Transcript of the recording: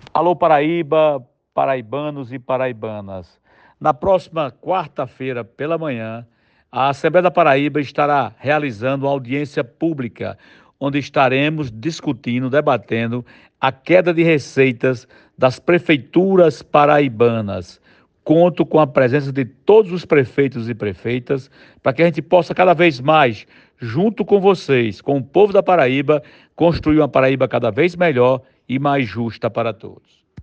Alô Paraíba, paraibanos e paraibanas. Na próxima quarta-feira pela manhã, a Assembleia da Paraíba estará realizando uma audiência pública, onde estaremos discutindo, debatendo a queda de receitas das prefeituras paraibanas. Conto com a presença de todos os prefeitos e prefeitas para que a gente possa cada vez mais, junto com vocês, com o povo da Paraíba, construir uma Paraíba cada vez melhor e mais justa para todos.